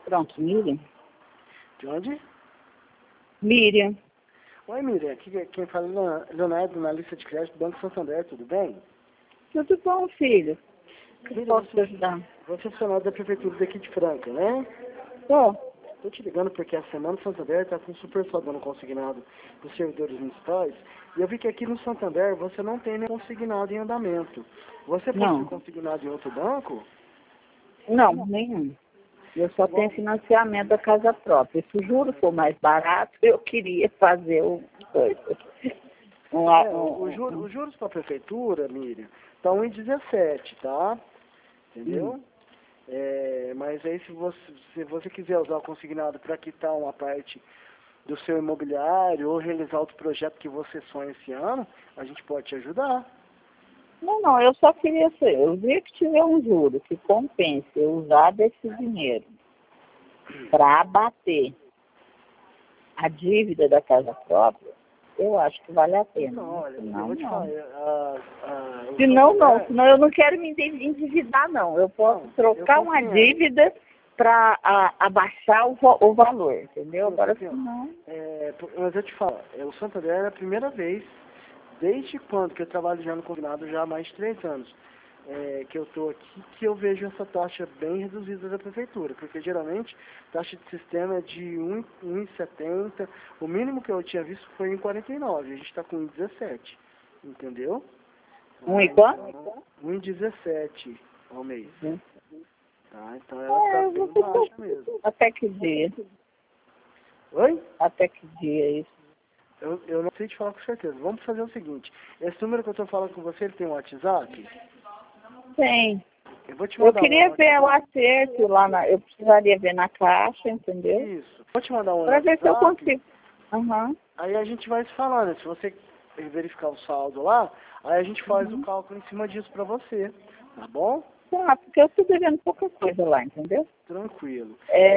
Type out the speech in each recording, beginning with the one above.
Pronto, Miriam. De onde? Miriam. Oi, Miriam. Aqui quem fala é Leonardo, na lista de crédito do Banco Santander, tudo bem? Tudo bom, filho? Que Miriam, posso te ajudar? você é funcionário da Prefeitura daqui de Franca, né? Tô. Estou te ligando porque a Semana do Santander está com super saldo consignado dos servidores municipais. E eu vi que aqui no Santander você não tem nenhum consignado em andamento. Você possui Não. consignado em outro banco? Não, nenhum. Eu só tenho financiamento da casa própria. Se o juro for mais barato, eu queria fazer o coisa. Os juros para a Prefeitura, Miriam, estão em 17, tá? Entendeu? Mas aí se você quiser usar o consignado para quitar uma parte do seu imobiliário ou realizar outro projeto que você sonha esse ano, a gente pode te ajudar. Não, eu só queria ser. Eu vi que tiver um juro que compense eu usar desse dinheiro para abater a dívida da casa própria, eu acho que vale a pena. Então, olha, Senão, eu vou te não. falar. Senão, senão eu não quero me endividar, não. Eu posso trocar uma dívida para abaixar o valor, entendeu? Agora, senão... Mas eu te falo, o Santander é a primeira vez, desde quando que eu trabalho já no combinado, já há mais de 3 anos, que eu estou aqui, que eu vejo essa taxa bem reduzida da Prefeitura, porque geralmente a taxa de sistema é de 1,70, o mínimo que eu tinha visto foi em 49, a gente está com 1,17, entendeu? 1 e quanto? 1,17 ao mês. Tá, então ela está bem baixa mesmo. Até que dia? Oi? Até que dia é isso? Eu não sei te falar com certeza. Vamos fazer o seguinte. Esse número que eu estou falando com você, ele tem um WhatsApp? Tem. Eu queria ver o acerto lá eu precisaria ver na caixa, entendeu? Isso. Vou te mandar um para ver se eu WhatsApp. consigo. Uhum. Aí a gente vai se falando. Se você verificar o saldo lá, aí a gente faz o cálculo em cima disso para você. Tá bom? Tá, porque eu estou devendo pouca coisa lá, entendeu? Tranquilo.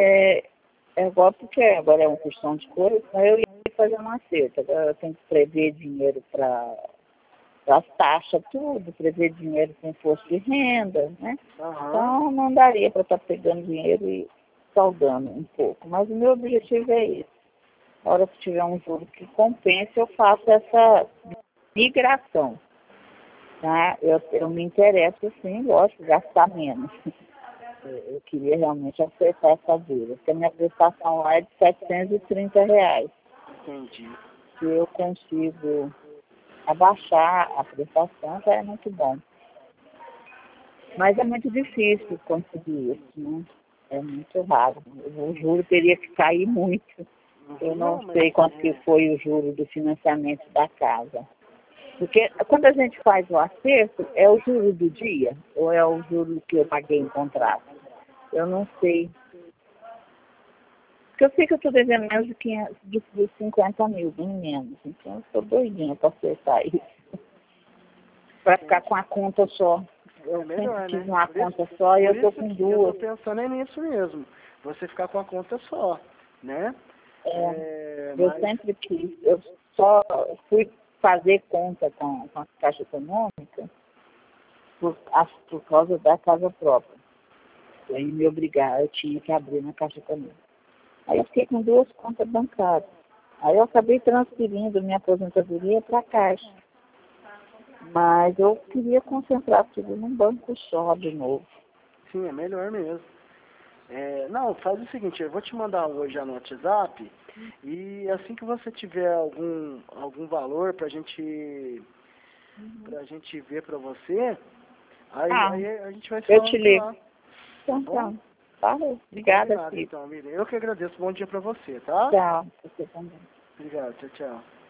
Igual porque agora é uma questão de coisa, então eu ia fazer um acerto. Agora eu tenho que prever dinheiro para as taxas, tudo, prever dinheiro com imposto de renda, né? Então não daria para estar pegando dinheiro e saldando um pouco. Mas o meu objetivo é esse. Na hora que tiver um juro que compense, eu faço essa migração. Tá? Eu me interesso, sim, lógico, gastar menos. Eu queria realmente acertar essa dívida, porque a minha prestação lá é de R$ 730. Entendi. Se eu consigo abaixar a prestação, já é muito bom. Mas é muito difícil conseguir isso, né? É muito raro. O juro teria que cair muito. Eu não sei quanto que foi o juro do financiamento da casa. Porque quando a gente faz o acerto, é o juro do dia ou é o juro que eu paguei em contrato? Eu não sei. Porque eu sei que eu estou devendo menos de 50 mil, bem menos. Então eu estou doidinha para acertar isso. Para ficar com a conta só. Eu sempre tive uma conta só e eu estou com duas. Eu estou pensando nisso mesmo. Você ficar com a conta só, né? Eu sempre quis. Eu só fui fazer conta com a Caixa Econômica por causa da casa própria. E aí me obrigaram, eu tinha que abrir na Caixa Econômica. Aí eu fiquei com duas contas bancárias. Aí eu acabei transferindo minha aposentadoria para a Caixa. Mas eu queria concentrar tudo num banco só de novo. Sim, é melhor mesmo. Não, faz o seguinte, eu vou te mandar hoje no WhatsApp e assim que você tiver algum valor pra gente ver pra você, aí a gente vai se falando. Eu te ligo. Lá. Então, tá. Obrigada, filho. Então, Miriam. Eu que agradeço. Bom dia pra você, tá? Tchau. Você também. Obrigado. Tchau, tchau.